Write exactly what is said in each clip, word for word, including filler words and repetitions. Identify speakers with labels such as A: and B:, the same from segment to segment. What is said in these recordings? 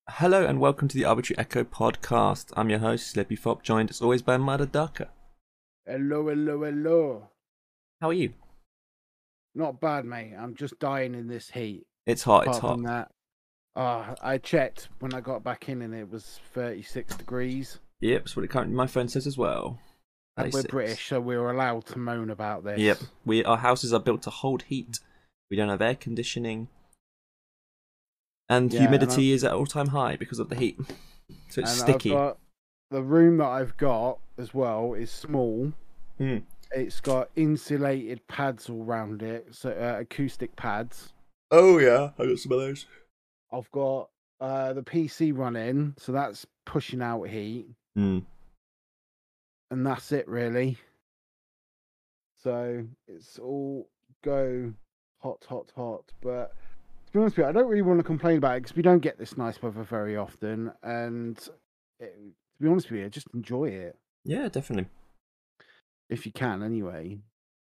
A: Hello and welcome to the Arbitrary Echo podcast. I'm your host, Slippy Fop, joined as always by Mada Ducker.
B: Hello, hello, hello.
A: How are you?
B: Not bad, mate. I'm just dying in this heat.
A: It's hot,
B: Apart
A: it's hot.
B: from that, uh, I checked when I got back in and it was thirty-six degrees.
A: Yep, that's what it currently my phone says as well.
B: And we're
A: thirty-six.
B: British, so we're allowed to moan about this.
A: Yep, we our houses are built to hold heat. We don't have air conditioning. And
B: Yeah,
A: humidity
B: and
A: is at all-time high because of the heat. So it's
B: and
A: sticky.
B: I've got, the room that I've got as well is small.
A: Mm.
B: It's got insulated pads all around it, so uh, acoustic pads.
A: Oh yeah, I got some of those.
B: I've got uh, the P C running, so that's pushing out heat.
A: Mm.
B: And that's it, really. So it's all go hot, hot, hot. But to be honest with you, I don't really want to complain about it because we don't get this nice weather very often. And it, to be honest with you, just enjoy it
A: Yeah, definitely.
B: if you can, anyway.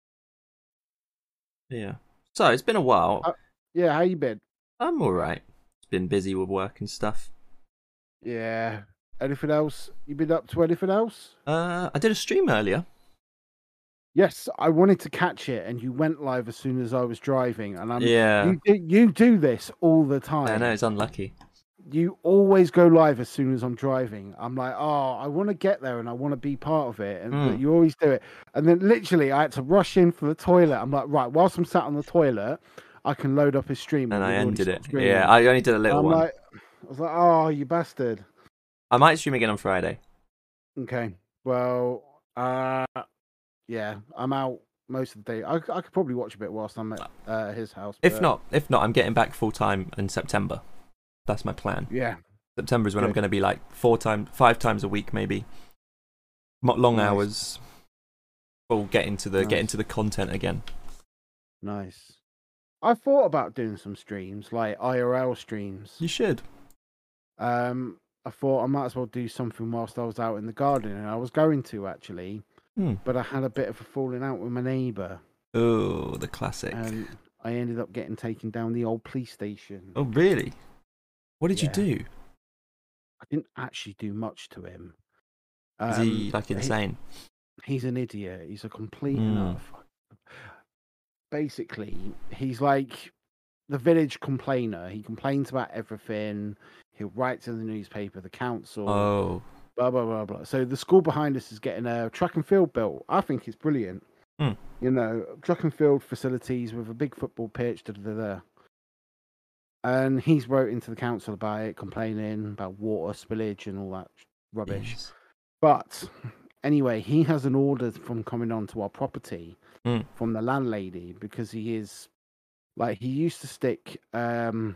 A: Yeah. So it's been a while.
B: Uh, yeah, how you been?
A: I'm alright. It's been busy with work and stuff.
B: Yeah. Anything else? You been up to anything else?
A: Uh, I did a stream earlier.
B: Yes, I wanted to catch it, and you went live as soon as I was driving. And I'm
A: Yeah.
B: you do, you do this all the time.
A: I know, it's unlucky.
B: You always go live as soon as I'm driving. I'm like, oh, I want to get there and I want to be part of it. And
A: Mm.
B: but you always do it. And then literally, I had to rush in for the toilet. I'm like, right, whilst I'm sat on the toilet, I can load up his stream.
A: And I
B: you've already
A: ended it.
B: stopped streaming.
A: Yeah, I only did a little
B: I'm
A: one.
B: like, I was like, oh, you bastard.
A: I might stream again on Friday.
B: Okay, well, uh, yeah, I'm out most of the day. I, I could probably watch a bit whilst I'm at uh, his house.
A: If
B: but
A: not, if not, I'm getting back full time in September. That's my plan.
B: yeah,
A: September is when I'm
B: Good.
A: going to be like four times, five times a week, maybe. Not long
B: Nice.
A: hours. We'll get into the get
B: Nice.
A: into the content again.
B: nice. I thought about doing some streams, like I R L streams.
A: You should.
B: Um, I thought I might as well do something whilst I was out in the garden, and I was going to actually,
A: Hmm.
B: but I had a bit of a falling out with my neighbour,
A: Oh, the classic.
B: and I ended up getting taken down the old police station.
A: Oh, really? What did
B: Yeah.
A: you do?
B: I didn't actually do much to him.
A: Is
B: Um,
A: he like insane?
B: he's an idiot. He's a complete
A: Mm.
B: and utter fuck. Basically, he's like the village complainer. He complains about everything. He'll write to the newspaper, the council.
A: Oh.
B: Blah blah blah blah. So the school behind us is getting a track and field built. I think it's brilliant.
A: Hmm.
B: You know, track and field facilities with a big football pitch. Da, da, da, da. And he's wrote into the council about it, complaining about water spillage and all that rubbish.
A: Yes.
B: But anyway, he has an order from coming onto our property
A: Hmm.
B: from the landlady because he is like he used to stick um,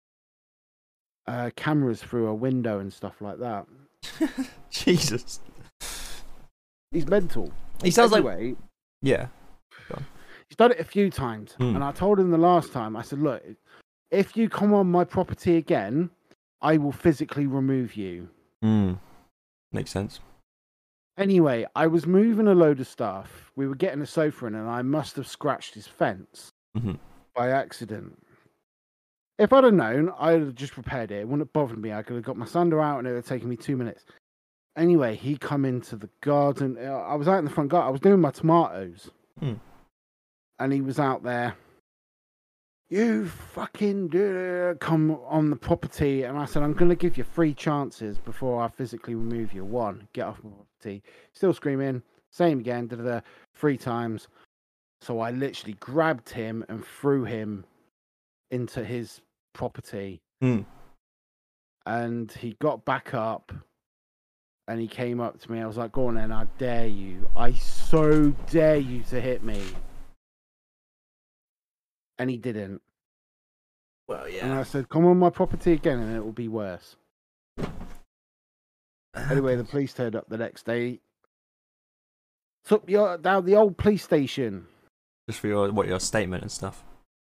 B: uh, cameras through a window and stuff like that.
A: Jesus.
B: He's mental.
A: He sounds like.
B: Anyway,
A: Yeah.
B: he's done it a few times,
A: Hmm.
B: and I told him the last time. I said, "Look, if you come on my property again, I will physically remove you."
A: Hmm. Makes sense.
B: Anyway, I was moving a load of stuff. We were getting a sofa in, and I must have scratched his fence
A: Mhm.
B: by accident. If I'd have known, I'd have just repaired it. It wouldn't have bothered me. I could have got my sander out, and it would have taken me two minutes. Anyway, he come into the garden. uh, I was out in the front garden. I was doing my tomatoes,
A: Hmm.
B: and he was out there. You fucking do come on the property, and I said, I'm going to give you three chances before I physically remove you. One, get off my property. Still screaming. Same again. Da, da, da, three times. So I literally grabbed him and threw him into his property,
A: Hmm.
B: and he got back up, and he came up to me. I was like, "Go on, then! I dare you! I so dare you to hit me!" And he didn't.
A: Well,
B: And I
A: yeah.
B: said, "Come on my property again, and it will be worse." Anyway, the police turned up the next day. Took me o- down the old police station.
A: Just for your what your statement and stuff.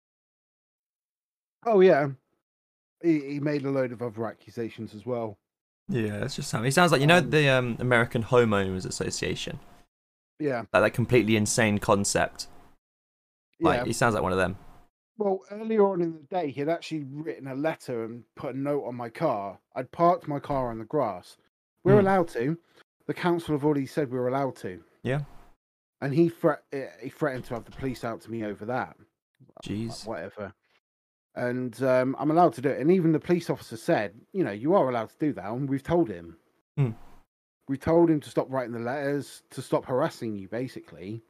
B: Oh yeah, he he made a load of other accusations as well.
A: Yeah, that's just how he sounds like. You know
B: Um,
A: the um, American Homeowners Association,
B: Yeah,
A: like that completely insane concept. Like
B: yeah.
A: he sounds like one of them.
B: Well, earlier on in the day, he had actually written a letter and put a note on my car. I'd parked my car on the grass. We're
A: Hmm.
B: allowed to. The council have already said we were allowed to.
A: Yeah.
B: And he threat he threatened to have the police out to me over that.
A: Jeez.
B: Whatever. And um, I'm allowed to do it. And even the police officer said, you know, you are allowed to do that. And we've told him.
A: Hmm.
B: We told him to stop writing the letters, to stop harassing you, basically.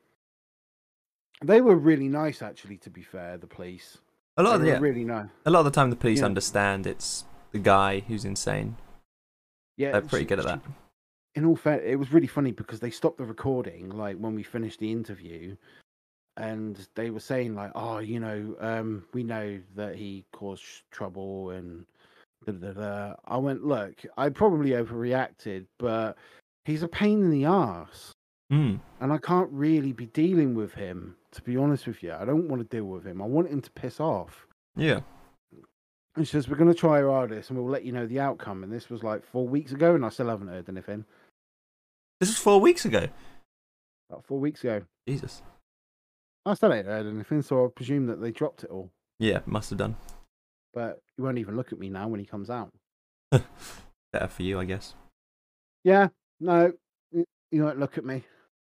B: They were really nice, actually, to be fair, the police.
A: A lot
B: They
A: of
B: were
A: yeah.
B: really nice.
A: A lot of the time, the police
B: Yeah.
A: understand it's the guy who's insane.
B: Yeah,
A: They're pretty
B: she-
A: good at
B: she-
A: that.
B: In all fair, it was really funny because they stopped the recording, like when we finished the interview, and they were saying like, "Oh, you know, um, we know that he caused trouble," and da, da, da. I went, "Look, I probably overreacted, but he's a pain in the ass,
A: Hmm.
B: and I can't really be dealing with him. To be honest with you, I don't want to deal with him. I want him to piss off."
A: Yeah.
B: And she says, "We're going to try our hardest, and we'll let you know the outcome." And this was like four weeks ago, and I still haven't heard anything.
A: This was four weeks ago.
B: About four weeks ago.
A: Jesus.
B: I still ain't heard anything, so I presume that they dropped it all.
A: Yeah, must have done.
B: But he won't even look at me now when he comes out.
A: Better for you, I guess.
B: Yeah, no, he he won't look at me.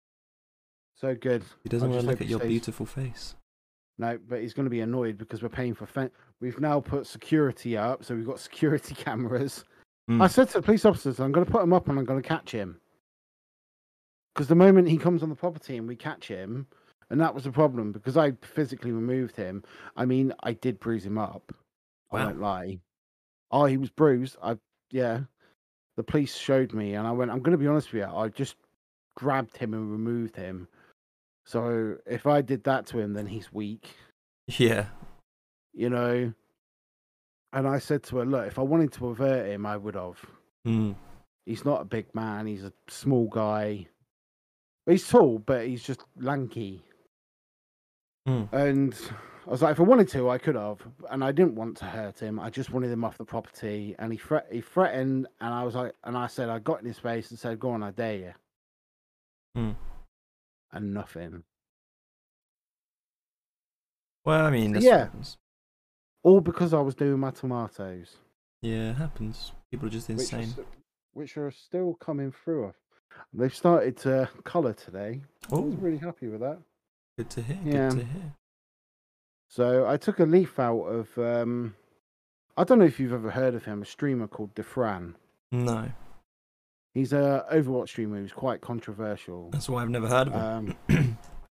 B: So good.
A: He doesn't
B: I
A: want
B: just
A: to look
B: hope
A: at
B: he
A: your
B: stays-
A: beautiful face.
B: No, but he's going to be annoyed because we're paying for fen- We've now put security up, so we've got security cameras.
A: Hmm.
B: I said to the police officers, I'm going to put them up and I'm going to catch him. Because the moment he comes on the property and we catch him, and that was the problem because I physically removed him. I mean, I did bruise him up. I
A: Wow.
B: won't lie. Oh, he was bruised. I yeah. The police showed me, and I went. I'm going to be honest with you. I just grabbed him and removed him. So if I did that to him, then he's weak,
A: Yeah.
B: you know. And I said to her, look, if I wanted to avert him, I would have.
A: Hmm.
B: He's not a big man. He's a small guy. He's tall, but he's just lanky.
A: Hmm.
B: And I was like, if I wanted to, I could have. And I didn't want to hurt him. I just wanted him off the property. And he threat he threatened, and I was like, and I said, I got in his face and said, go on, I dare you.
A: Hmm.
B: And nothing.
A: Well, I mean,
B: So,
A: this
B: yeah.
A: happens.
B: All because I was doing my tomatoes.
A: Yeah, it happens. People are just
B: Which are,
A: insane.
B: st- which are still coming through. They've started to colour today. I was
A: Oh,
B: really happy with that.
A: good to hear.
B: Yeah.
A: Good to hear.
B: So I took a leaf out of. Um, I don't know if you've ever heard of him, a streamer called Defran.
A: No,
B: He's a Overwatch streamer who's quite controversial.
A: that's why I've never heard of him.
B: Um,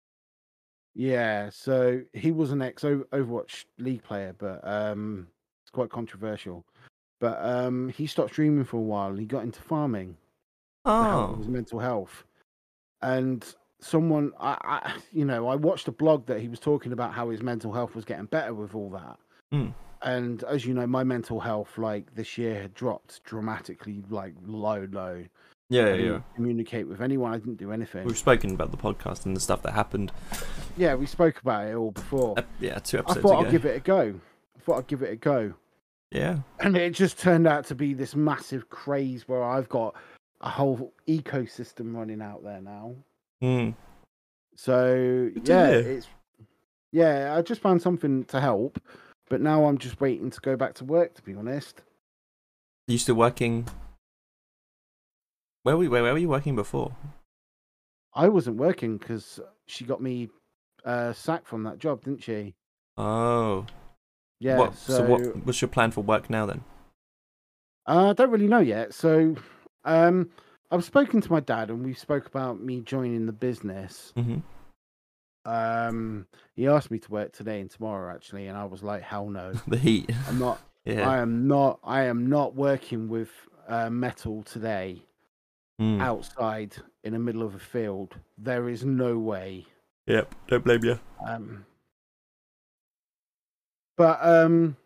B: yeah, so he was an ex Overwatch League player, but um, it's quite controversial. But um, he stopped streaming for a while and he got into farming to help with
A: Oh,
B: his mental health. And someone, I, I, you know, I watched a blog that he was talking about how his mental health was getting better with all that.
A: Hmm.
B: And as you know, my mental health, like this year, had dropped dramatically, like low, low.
A: yeah,
B: I
A: yeah,
B: didn't
A: yeah.
B: communicate with anyone. I didn't do anything.
A: We've spoken about the podcast and the stuff that happened.
B: Yeah, we spoke about it all before.
A: Uh, yeah, two
B: I
A: episodes
B: thought
A: ago.
B: I'd give it a go. I thought I'd give it a go.
A: Yeah.
B: And it just turned out to be this massive craze where I've got a whole ecosystem running out there now.
A: Hmm.
B: So
A: Good to
B: yeah,
A: hear.
B: it's yeah. I just found something to help, but now I'm just waiting to go back to work. To be honest,
A: Are you still working? Where were you, where, where were you working before?
B: I wasn't working because she got me uh, sacked from that job, didn't she?
A: Oh.
B: Yeah.
A: What,
B: so
A: so what? What's your plan for work now then?
B: uh, I don't really know yet. So um, I've spoken to my dad, and we spoke about me joining the business.
A: Mm-hmm.
B: Um, he asked me to work today and tomorrow, actually, and I was like, "Hell no,
A: The heat.
B: I'm not.
A: Yeah.
B: I am not. I am not working with uh, metal today
A: Hmm.
B: outside in the middle of a field. There is no way."
A: Yep. Don't blame you.
B: Um, but um,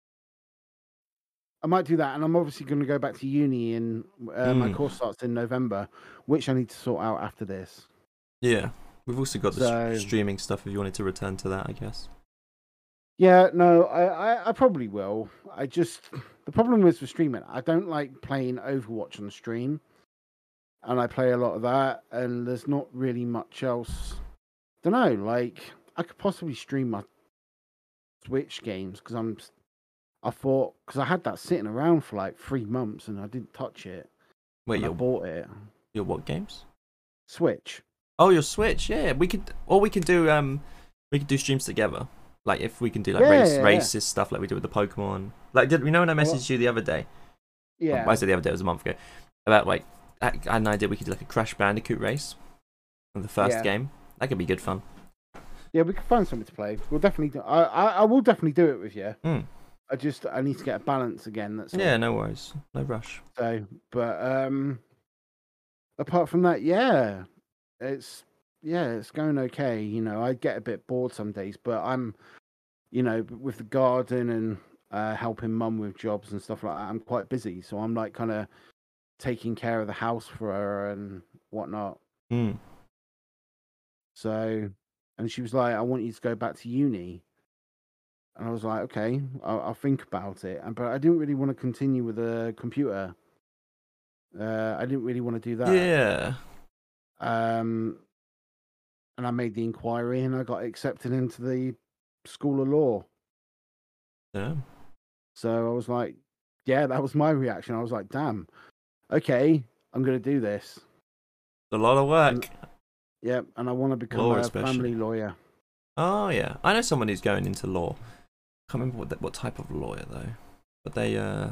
B: I might do that, and I'm obviously going to go back to uni, and uh, my
A: Mm.
B: course starts in November, which I need to sort out after this.
A: Yeah. We've also got the
B: So-
A: s streaming stuff if you wanted to return to that, I guess.
B: Yeah, no, I, I, I probably will. I just the problem is with streaming. I don't like playing Overwatch on stream, and I play a lot of that, and there's not really much else. Don't know. Like I could possibly stream my Switch games because I'm. I thought because I had that sitting around for like three months and I didn't touch it.
A: Wait,
B: and I
A: your
B: bought it.
A: your what games?
B: Switch.
A: Oh, your Switch. Yeah, we could. Or we could do um, we could do streams together. Like if we can do like
B: Yeah,
A: race
B: yeah, yeah.
A: races stuff like we did with the Pokemon. Like, did you know when I
B: Well,
A: messaged you the other day?
B: Yeah.
A: I said the other day, it was a month ago. About like I I had an idea we could do like a Crash Bandicoot race. On the first
B: Yeah.
A: game, that could be good fun.
B: Yeah, we can find something to play. We'll definitely. Do, I, I I will definitely do it with you.
A: Mm.
B: I just I need to get a balance again. That's all.
A: Yeah, no worries, no rush.
B: So, but um, apart from that, yeah, it's yeah, it's going okay. You know, I get a bit bored some days, but I'm, you know, with the garden and uh, helping mum with jobs and stuff like that, I'm quite busy. So I'm like kind of taking care of the house for her and whatnot.
A: Mm.
B: So, and she was like, "I want you to go back to uni." And I was like, "Okay, I'll, I'll think about it." And but I didn't really want to continue with a computer. Uh, I didn't really want to do that.
A: Yeah.
B: Um, and I made the inquiry, and I got accepted into the School of Law.
A: Yeah.
B: So I was like, "Yeah," that was my reaction. I was like, "Damn, okay, I'm gonna do this."
A: It's a lot of work.
B: Yep, and I want to become
A: Law
B: a
A: especially.
B: family lawyer.
A: Oh yeah, I know someone who's going into law. Can't remember what the, what type of lawyer though, but they uh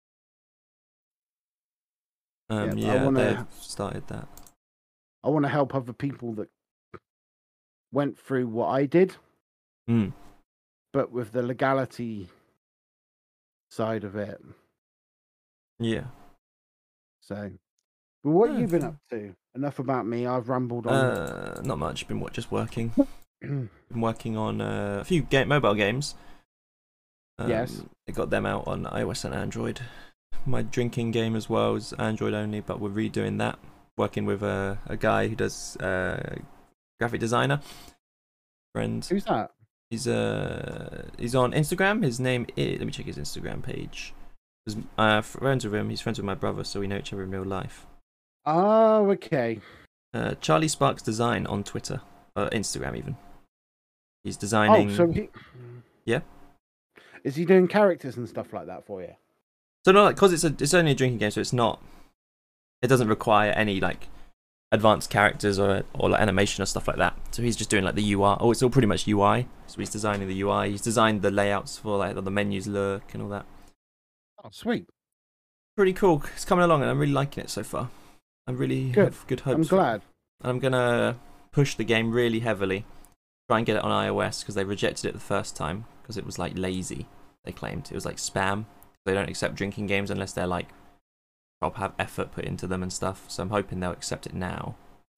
A: um
B: Yeah, I
A: yeah
B: wanna-
A: they've started that.
B: I want to help other people that went through what I did,
A: Mm.
B: but with the legality side of it.
A: Yeah.
B: So, but what
A: Oh,
B: have you been
A: fun.
B: up to? Enough about me. I've rambled on.
A: Uh, not much. Been what? Just working. Been working on uh, a few game mobile games. Um,
B: Yes.
A: I got them out on iOS and Android. My drinking game as well is Android only, but we're redoing that. Working with a a guy who does uh, graphic designer. Friend.
B: Who's that?
A: He's uh he's on Instagram. His name is, let me check his Instagram page. 'Cause, uh, friends with him. He's friends with my brother, so we know each other in real life.
B: Oh, okay.
A: Uh, Charlie Sparks Design on Twitter, uh, Instagram even. He's
B: Oh,
A: designing.
B: so he.
A: Yeah?
B: Is he doing characters and stuff like that for you?
A: So no, like, cause it's a it's only a drinking game, so it's not. It doesn't require any like advanced characters or or like animation or stuff like that. So he's just doing like the U I. Oh, it's all pretty much U I. So he's designing the U I. He's designed the layouts for like how the menus look and all that.
B: Oh, sweet.
A: Pretty cool. It's coming along, and I'm really liking it so far. I really
B: Good.
A: have good hopes.
B: I'm
A: for it.
B: glad.
A: And I'm gonna push the game really heavily. Try and get it on iOS because they rejected it the first time because it was like lazy. They claimed it was like spam. They don't accept drinking games unless they're like proper have effort put into them and stuff. So I'm hoping they'll accept it now.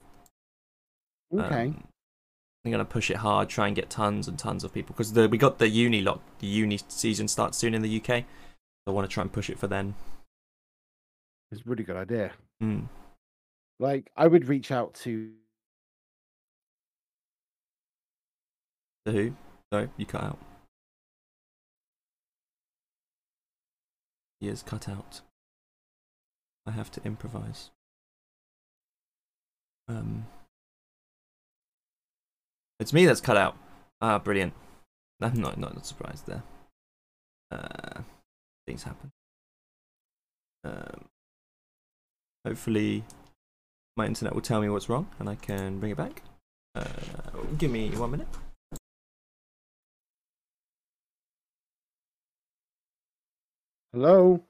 B: Okay.
A: Um, I'm gonna push it hard. Try and get tons and tons of people because the we got the uni lock. The uni season starts soon in the U K. So I want to try and push it for then.
B: It's a really good idea.
A: Mm.
B: Like, I would reach out to.
A: The who? Sorry, you cut out. He is cut out. I have to improvise. Um, it's me that's cut out. Ah, brilliant. I'm not not, not surprised there. Uh, things happen. Um, hopefully, my internet will tell me what's wrong and I can bring it back. Uh, give me one minute.
B: Hello.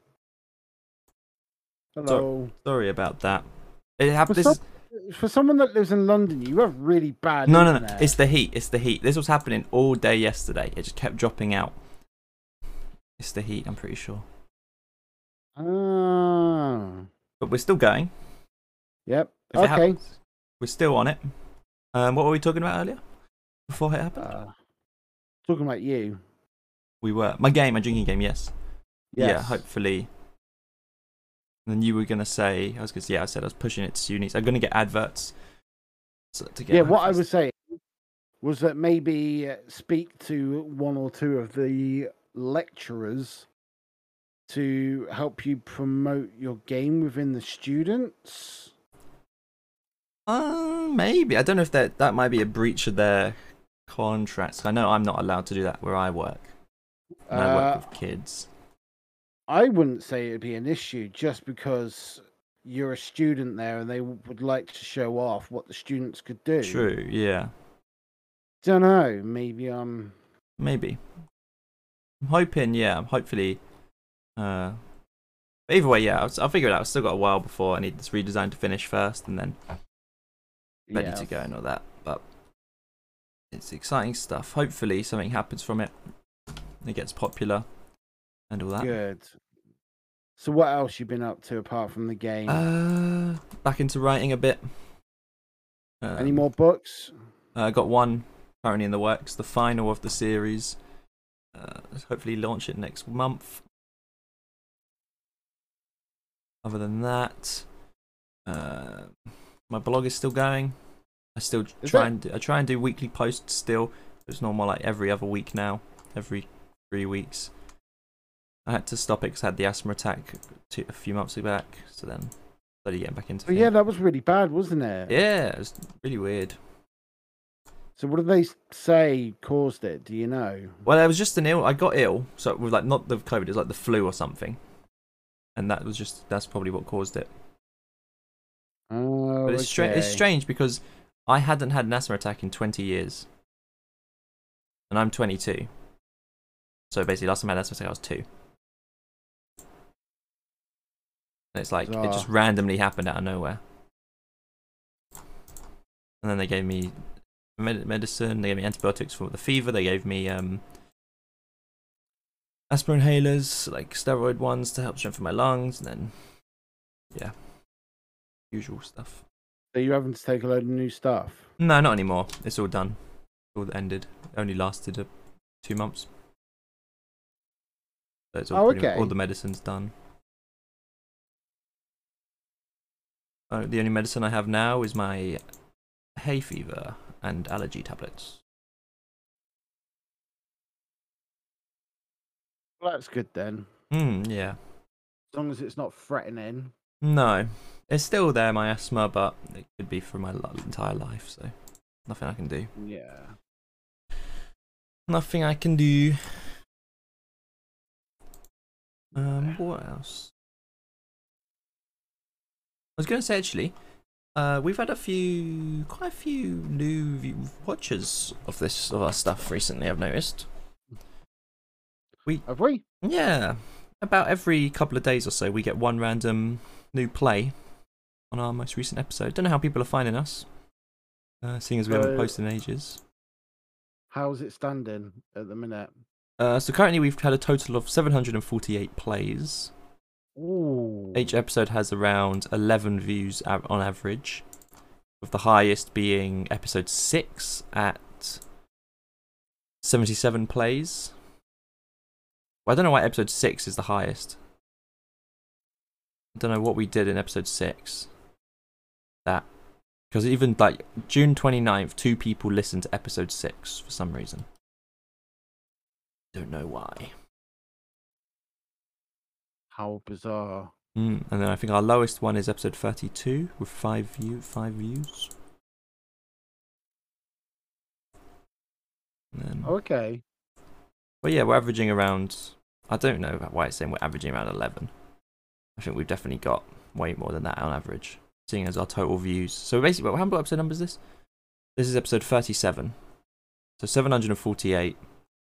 B: Hello.
A: Sorry about that. It happened.
B: For,
A: This
B: some,
A: is,
B: for someone that lives in London, you have really bad.
A: no, no, no.
B: internet.
A: It's the heat. It's the heat. This was happening all day yesterday. It just kept dropping out. It's the heat. I'm pretty sure.
B: Ah.
A: But we're still going.
B: Yep.
A: If it
B: Okay.
A: happens, we're still on it. Um, what were we talking about earlier? Before it happened,
B: Uh, talking about you.
A: we were my game, my drinking game. Yes.
B: Yes.
A: Yeah. Hopefully. And then you were gonna say, I was gonna say, yeah, I said I was pushing it to unis. I'm gonna get adverts. So, to get
B: Yeah. What I
A: hopefully-
B: was saying was that maybe uh, speak to one or two of the lecturers to help you promote your game within the students.
A: Uh, maybe. I don't know if that that might be a breach of their contracts. I know I'm not allowed to do that where I work. And I work
B: Uh,
A: with kids.
B: I wouldn't say it'd be an issue just because you're a student there and they w- would like to show off what the students could do.
A: True, yeah.
B: Don't know. Maybe um.
A: Maybe. I'm hoping, yeah, hopefully. Uh, but either way, yeah, I'll, I'll figure it out. I've still got a while before I need this redesign to finish first and then ready
B: Yeah.
A: to go and all that. But it's exciting stuff. Hopefully something happens from it. It gets popular and all that.
B: Good. So what else you been up to apart from the game?
A: Uh, back into writing a bit. Um,
B: Any more books?
A: I uh, got one currently in the works, the final of the series. Uh, hopefully launch it next month. Other than that, uh, my blog is still going. I still
B: Is
A: try
B: it?
A: and do, I try and do weekly posts still. It's normal like every other week now, every three weeks. I had to stop it because I had the asthma attack two, a few months back. So then, slowly getting back into.
B: Oh, yeah, that was really bad, wasn't it?
A: Yeah, it was really weird.
B: So what did they say caused it? Do you know?
A: Well, it was just an ill. I got ill, so it was like not the COVID. It was like the flu or something, and that was just that's probably what caused it.
B: Oh,
A: But it's strange. It's
B: okay.
A: strange because I hadn't had an asthma attack in twenty years, and I'm twenty-two. So basically, last time I had an asthma attack, I was two. And it's like it just
B: Bizarre.
A: randomly happened out of nowhere. And then they gave me med- medicine. They gave me antibiotics for the fever. They gave me um, asthma inhalers, like steroid ones to help strengthen my lungs. And then, yeah, usual stuff.
B: So you having to take a load of new stuff?
A: No, not anymore. It's all done. All ended. It only lasted a, two months. So it's all,
B: Oh,
A: pretty,
B: okay.
A: all the medicine's done. Uh, the only medicine I have now is my hay fever and allergy tablets.
B: Well, that's good then.
A: Hmm, yeah.
B: As long as it's not threatening.
A: No. It's still there, my asthma, but it could be for my li- entire life, so nothing I can do.
B: Yeah.
A: Nothing I can do. Um, what else? I was going to say, actually, uh, we've had a few, quite a few new view- watchers of this, of our stuff recently, I've noticed. We,
B: Have we?
A: yeah, about every couple of days or so, we get one random new play on our most recent episode. Don't know how people are finding us, uh, seeing as we haven't
B: So-
A: posted in ages.
B: How's it standing at the minute?
A: Uh, so currently we've had a total of seven hundred forty-eight plays.
B: Ooh.
A: Each episode has around eleven views av- on average, with the highest being episode six at seventy-seven plays. Well, I don't know why episode six is the highest. I don't know what we did in episode six. That. Because even like June twenty-ninth, two people listened to episode six for some reason. Don't know why.
B: How bizarre.
A: Mm, and then I think our lowest one is episode thirty-two with five view five views. And then,
B: Okay.
A: but yeah, we're averaging around. I don't know why it's saying we're averaging around eleven. I think we've definitely got way more than that on average, seeing as our total views. So basically, how many episode number is this? This is episode thirty-seven. So seven hundred forty-eight.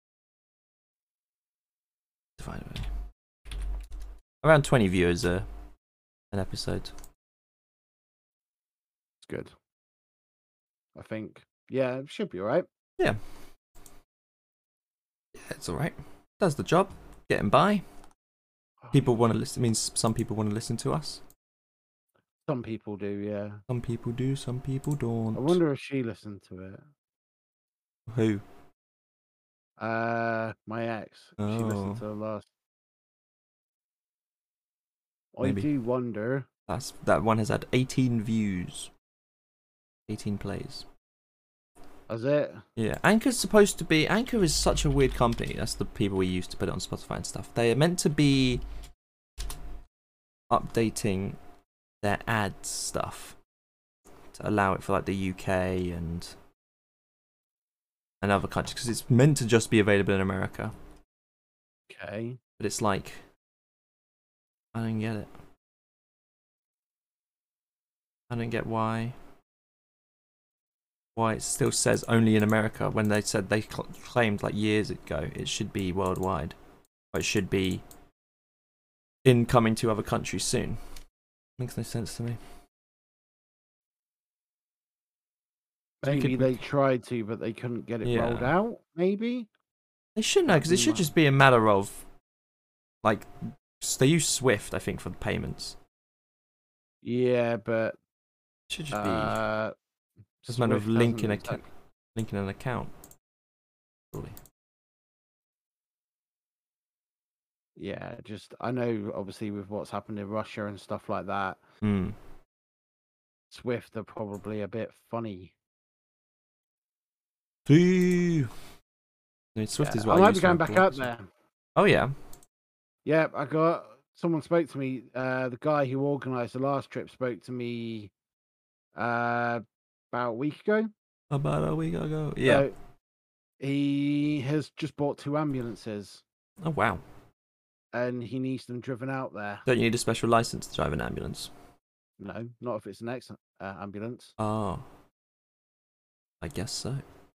A: Divided by around twenty viewers a an episode.
B: It's good. I think. Yeah, it should be alright.
A: Yeah, it's all right. Does the job. Getting by. People want to listen. Means some people want to listen to us.
B: Some people do, yeah.
A: Some people do. Some people don't.
B: I wonder if she listened to it.
A: Who?
B: Uh, my ex. She
A: Oh.
B: listened to the last. I
A: Maybe.
B: do wonder.
A: That's that one has had eighteen views. eighteen plays.
B: Is it?
A: Yeah, Anchor's supposed to be. Anchor is such a weird company. That's the people we use to put it on Spotify and stuff. They are meant to be updating their ads stuff to allow it for like the U K and and other countries because it's meant to just be available in America.
B: Okay.
A: But it's like, I don't get it. I don't get why. Why it still says only in America when they said they cl claimed like years ago it should be worldwide. Or it should be incoming to other countries soon. Makes no sense to me. So
B: Maybe
A: could,
B: they tried to, but they couldn't get it
A: yeah.
B: rolled out. Maybe
A: They should know, because it should just be a matter of, like, they use Swift, I think, for the payments.
B: Yeah, but
A: It should just
B: uh,
A: be just a matter of
B: Swift
A: linking a
B: hasn't exact-
A: linking an account. Surely.
B: Yeah, just I know obviously with what's happened in Russia and stuff like that,
A: Mm.
B: Swift are probably a bit funny.
A: I mean, Swift
B: Yeah,
A: is what
B: I
A: I
B: might
A: use
B: be
A: for
B: going back out
A: blocks.
B: there.
A: Oh yeah.
B: Yeah, I got someone spoke to me. Uh, the guy who organised the last trip spoke to me uh, about a week ago.
A: About a week ago. Yeah.
B: So he has just bought two ambulances,
A: Oh wow.
B: and he needs them driven out there.
A: Don't you need a special license to drive an ambulance?
B: No, not if it's an ex uh, ambulance.
A: Oh. I guess so.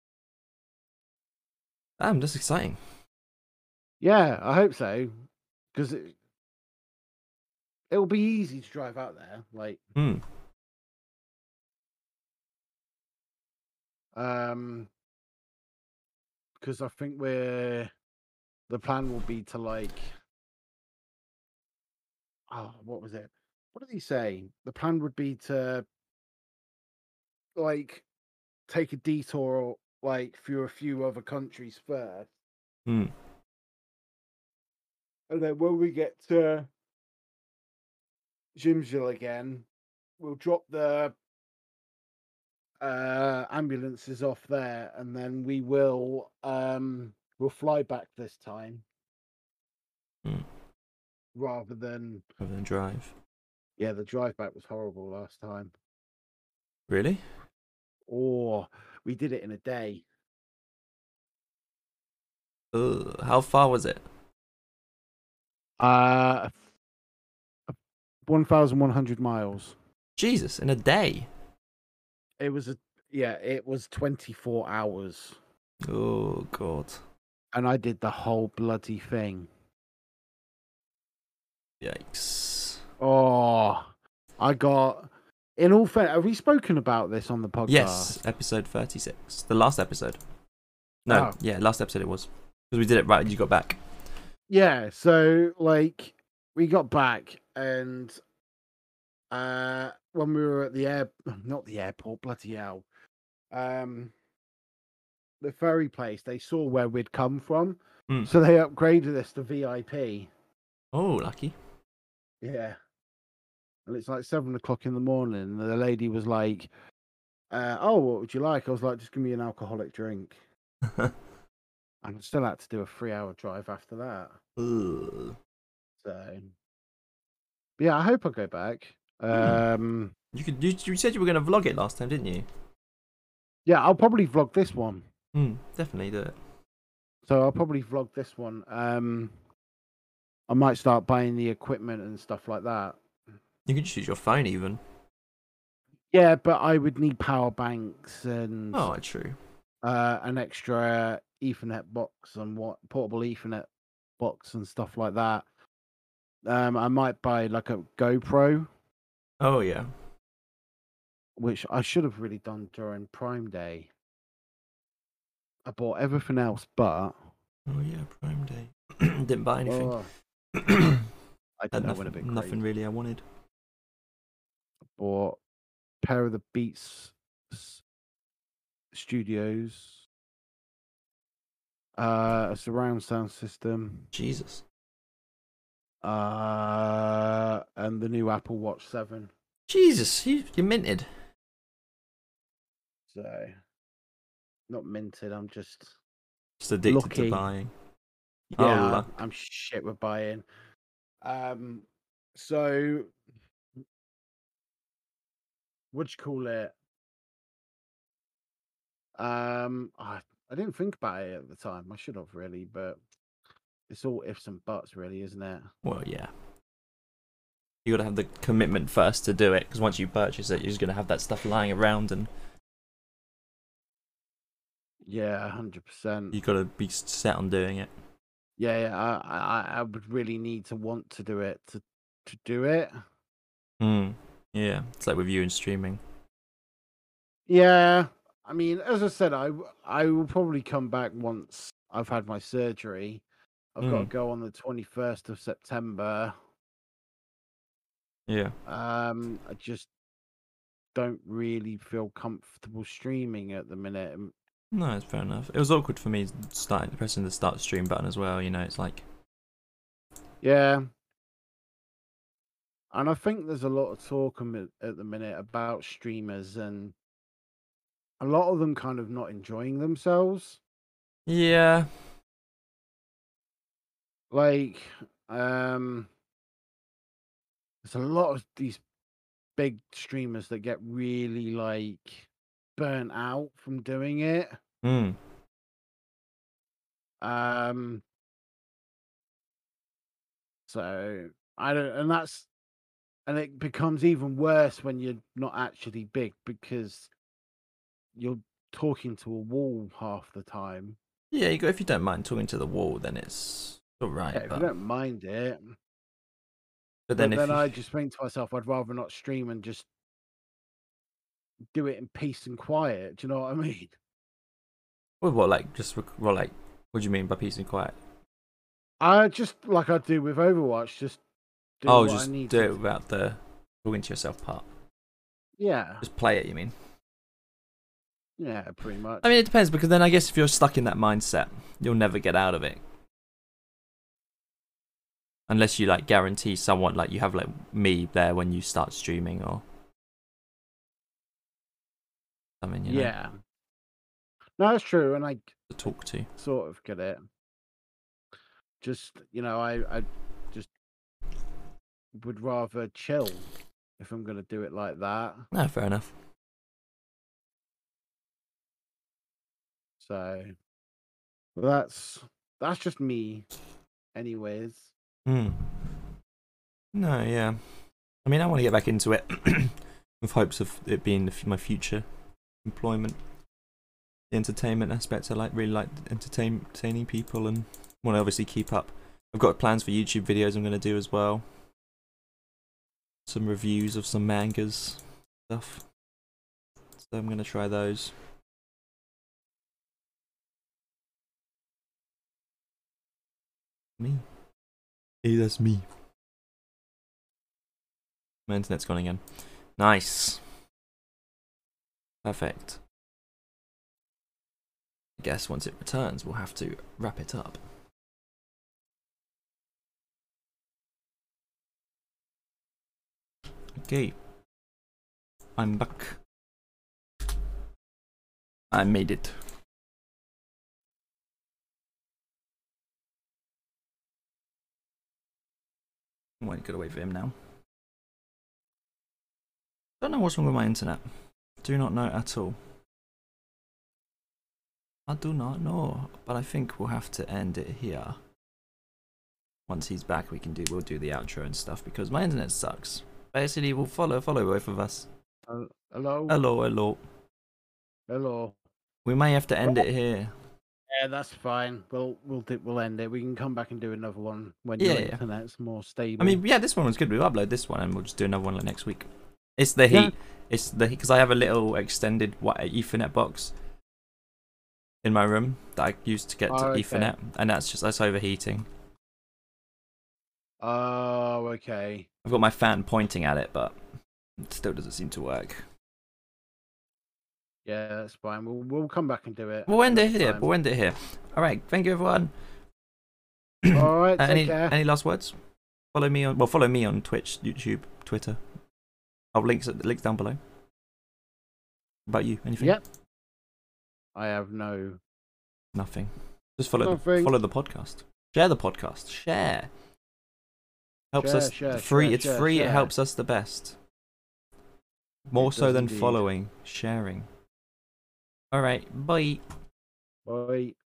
A: Damn, that's exciting.
B: Yeah, I hope so, because it, it'll be easy to drive out there. Like,
A: Hmm.
B: um, because I think we're the plan will be to like, oh, what was it? What did he say? The plan would be to like take a detour like through a few other countries first,
A: Hmm.
B: and then when we get to Jimjil again, we'll drop the uh ambulances off there, and then we will um we'll fly back this time
A: Hmm.
B: rather than
A: Rather than drive.
B: yeah, the drive back was horrible last time.
A: Really?
B: Or we did it in a day.
A: Ugh. How far was it?
B: Uh one thousand one hundred miles.
A: Jesus, in a day.
B: It was a yeah, it was twenty-four hours.
A: Oh god.
B: And I did the whole bloody thing.
A: Yikes.
B: Oh, I got. In all fair, have we spoken about this on the podcast?
A: Yes, episode thirty-six. The last episode. No,
B: Oh.
A: yeah, last episode it was. Because we did it right when you got back.
B: Yeah, so like we got back and uh when we were at the air not the airport, bloody hell. Um the ferry place, they saw where we'd come from.
A: Mm.
B: So they upgraded us to V I P.
A: Oh, lucky.
B: Yeah. And it's like seven o'clock in the morning, and the lady was like, uh, oh, what would you like? I was like, just give me an alcoholic drink. And I still had to do a three hour drive after that.
A: Ugh.
B: So, but yeah, I hope I go back. Um,
A: You could. You, you said you were going to vlog it last time, didn't you?
B: yeah, I'll probably vlog this one.
A: Mm, definitely do it.
B: So I'll probably vlog this one. Um, I might start buying the equipment and stuff like that.
A: You could just use your phone even.
B: Yeah, but I would need power banks and
A: Oh, true.
B: uh, an extra Ethernet box and what portable Ethernet box and stuff like that. Um, I might buy like a GoPro,
A: Oh, yeah.
B: which I should have really done during Prime Day. I bought everything else, but
A: Oh, yeah, Prime Day. Didn't buy anything.
B: oh, I
A: Had
B: did. I
A: nothing,
B: went a bit
A: nothing
B: crazy.
A: really I wanted.
B: Bought a pair of the Beats s- Studios, uh, a surround sound system,
A: Jesus.
B: uh, and the new Apple Watch seven.
A: Jesus, you, you're minted.
B: So, not minted. I'm just
A: Just addicted
B: lucky.
A: to buying.
B: Yeah,
A: Oh, luck.
B: I'm shit with buying. Um, so what'd you call it? Um, I I didn't think about it at the time. I should have really, but it's all ifs and buts, really, isn't it?
A: Well, yeah. You got to have the commitment first to do it, because once you purchase it, you're just going to have that stuff lying around, and
B: Yeah, hundred percent.
A: you got to be set on doing it.
B: Yeah, yeah. I, I, I would really need to want to do it to, to do it.
A: Hmm. Yeah, it's like with you and streaming.
B: Yeah, I mean, as I said, I, I will probably come back once I've had my surgery. I've got to
A: Mm.
B: go on the twenty-first of September.
A: Yeah.
B: Um, I just don't really feel comfortable streaming at the minute. Um,
A: No, it's fair enough. It was awkward for me starting pressing the start stream button as well. You know, it's like,
B: Yeah. And I think there's a lot of talk am- at the minute about streamers and a lot of them kind of not enjoying themselves.
A: yeah,
B: Like, um, there's a lot of these big streamers that get really like burnt out from doing it.
A: hmm,
B: Um, so I don't, and that's, and it becomes even worse when you're not actually big because you're talking to a wall half the time.
A: yeah. You go if you don't mind talking to the wall, then it's all right.
B: Yeah, if
A: but,
B: you don't mind it.
A: but
B: But
A: then
B: then,
A: if you,
B: I just think to myself, I'd rather not stream and just do it in peace and quiet. Do you know what I mean?
A: well, what like just rec- well, like what do you mean by peace and quiet?
B: I just like I do with Overwatch, just do
A: Oh,
B: what
A: just
B: I need
A: do
B: to.
A: it without the talking to yourself part.
B: Yeah,
A: Just play it. You mean?
B: yeah, pretty much.
A: I mean, it depends because then I guess if you're stuck in that mindset, you'll never get out of it. Unless you like guarantee someone like you have like me there when you start streaming or something, you know,
B: Yeah, no, that's true, and I
A: to talk to.
B: sort of get it. Just you know, I I just would rather chill if I'm gonna do it like that.
A: No, fair enough.
B: So well, that's that's just me, anyways.
A: Hmm. No, yeah. I mean, I want to get back into it with hopes of it being the f- my future employment. The entertainment aspects, I like really like entertain, entertaining people and want to obviously keep up. I've got plans for YouTube videos I'm going to do as well. Some reviews of some mangas stuff. So I'm going to try those. Me. Hey, that's me. My internet's gone again. Nice. Perfect. I guess once it returns, we'll have to wrap it up. Okay. I'm back. I made it. I won't get away from him now. Don't know what's wrong with my internet. Do not know at all. I do not know, but I think we'll have to end it here. Once he's back, we can do we'll do the outro and stuff because my internet sucks. Basically, we'll follow follow both of us.
B: Uh, hello,
A: Hello, hello.
B: hello.
A: We may have to end it here.
B: Yeah, that's fine. We'll we'll do, we'll end it. We can come back and do another one when
A: Yeah,
B: your
A: yeah.
B: internet's more stable.
A: I mean, yeah, this one was good. We'll upload this one and we'll just do another one like next week. It's the heat.
B: Yeah.
A: It's the because I have a little extended what Ethernet box in my room that I use to get to
B: Oh, okay.
A: Ethernet, and that's just that's overheating.
B: Oh, okay.
A: I've got my fan pointing at it, but it still doesn't seem to work.
B: Yeah, that's fine. We'll we'll come back and do it.
A: We'll end it
B: another
A: here.
B: time.
A: We'll end it here. All right. Thank you, everyone.
B: All right.
A: Uh,
B: Take
A: any
B: care.
A: any last words? Follow me on well, follow me on Twitch, YouTube, Twitter. I'll links links down below. About you, anything?
B: Yep. I have no.
A: Nothing. Just follow the,
B: Nothing.
A: follow the podcast. Share the podcast. Share. Helps
B: Share,
A: us
B: share,
A: free.
B: share,
A: it's
B: share,
A: free. It
B: share.
A: helps us the best. More
B: It
A: so
B: does
A: than
B: indeed.
A: following, sharing. All right. Bye.
B: Bye.